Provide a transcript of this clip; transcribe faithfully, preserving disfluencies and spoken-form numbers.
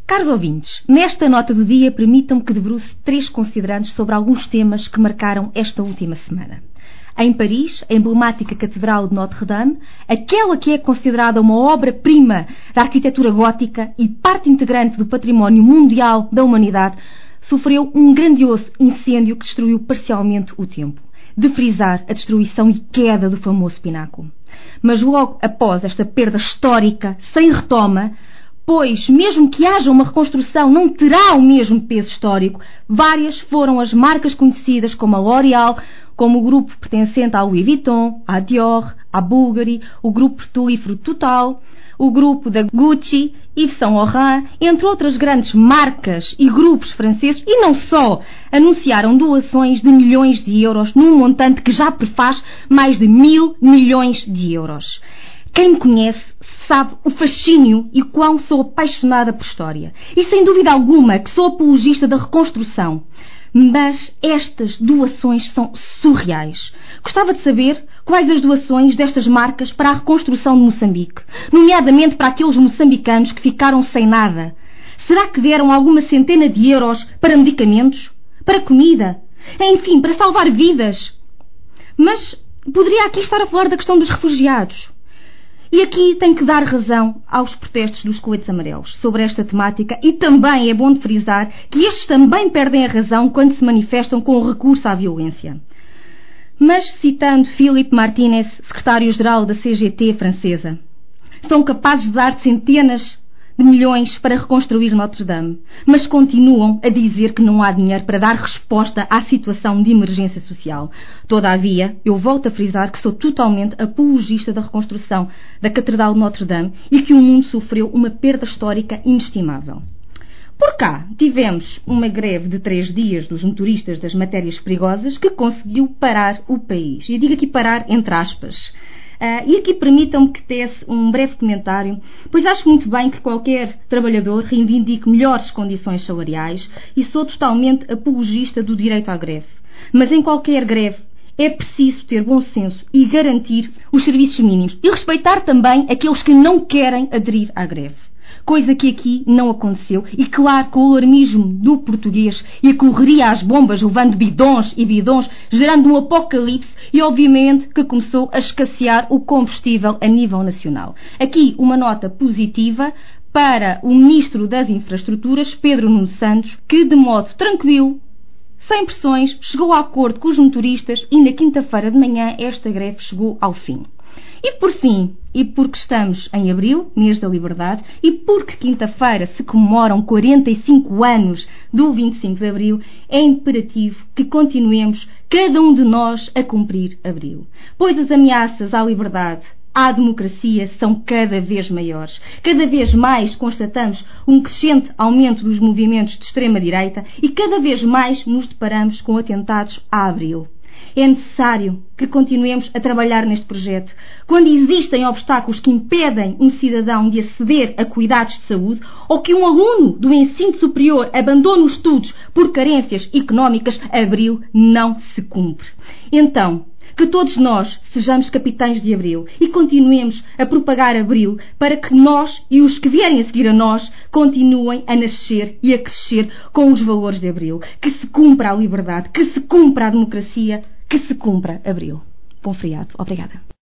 Caros ouvintes, nesta nota do dia permitam-me que debruce três considerandos sobre alguns temas que marcaram esta última semana. Em Paris, a emblemática Catedral de Notre-Dame, aquela que é considerada uma obra-prima da arquitetura gótica e parte integrante do património mundial da humanidade, sofreu um grandioso incêndio que destruiu parcialmente o templo. De frisar a destruição e queda do famoso pináculo. Mas logo após esta perda histórica, sem retoma, pois, mesmo que haja uma reconstrução, não terá o mesmo peso histórico, várias foram as marcas conhecidas como a L'Oréal, como o grupo pertencente à Louis Vuitton, à Dior, à Bulgari, o grupo petrolífero Total, o grupo da Gucci, Yves Saint Laurent, entre outras grandes marcas e grupos franceses, e não só, anunciaram doações de milhões de euros num montante que já prefaz mais de mil milhões de euros. Quem me conhece sabe o fascínio e quão sou apaixonada por história. E sem dúvida alguma que sou apologista da reconstrução. Mas estas doações são surreais. Gostava de saber quais as doações destas marcas para a reconstrução de Moçambique, nomeadamente para aqueles moçambicanos que ficaram sem nada. Será que deram alguma centena de euros para medicamentos? Para comida? Enfim, para salvar vidas? Mas poderia aqui estar a falar da questão dos refugiados. E aqui tenho que dar razão aos protestos dos coletes amarelos sobre esta temática e também é bom de frisar que estes também perdem a razão quando se manifestam com o recurso à violência. Mas, citando Philippe Martinez, secretário-geral da C G T francesa, são capazes de dar centenas de milhões para reconstruir Notre-Dame, mas continuam a dizer que não há dinheiro para dar resposta à situação de emergência social. Todavia, eu volto a frisar que sou totalmente apologista da reconstrução da Catedral de Notre-Dame e que o mundo sofreu uma perda histórica inestimável. Por cá, tivemos uma greve de três dias dos motoristas das matérias perigosas que conseguiu parar o país. E digo aqui parar entre aspas. Uh, e aqui permitam-me que tece um breve comentário, pois acho muito bem que qualquer trabalhador reivindique melhores condições salariais e sou totalmente apologista do direito à greve. Mas em qualquer greve é preciso ter bom senso e garantir os serviços mínimos e respeitar também aqueles que não querem aderir à greve. Coisa que aqui não aconteceu e claro que o alarmismo do português e a correria às bombas levando bidões e bidões gerando um apocalipse e obviamente que começou a escassear o combustível a nível nacional. Aqui uma nota positiva para o Ministro das Infraestruturas, Pedro Nuno Santos, que de modo tranquilo, sem pressões, chegou a acordo com os motoristas e na quinta-feira de manhã esta greve chegou ao fim. E por fim, e porque estamos em abril, mês da liberdade, e porque quinta-feira se comemoram quarenta e cinco anos do vinte e cinco de abril, é imperativo que continuemos, cada um de nós, a cumprir abril. Pois as ameaças à liberdade, à democracia, são cada vez maiores. Cada vez mais constatamos um crescente aumento dos movimentos de extrema-direita e cada vez mais nos deparamos com atentados a abril. É necessário que continuemos a trabalhar neste projeto. Quando existem obstáculos que impedem um cidadão de aceder a cuidados de saúde ou que um aluno do ensino superior abandone os estudos por carências económicas, abril não se cumpre. Então, que todos nós sejamos capitães de abril e continuemos a propagar abril para que nós e os que vierem a seguir a nós continuem a nascer e a crescer com os valores de abril. Que se cumpra a liberdade, que se cumpra a democracia, que se cumpra abril. Bom feriado. Obrigada.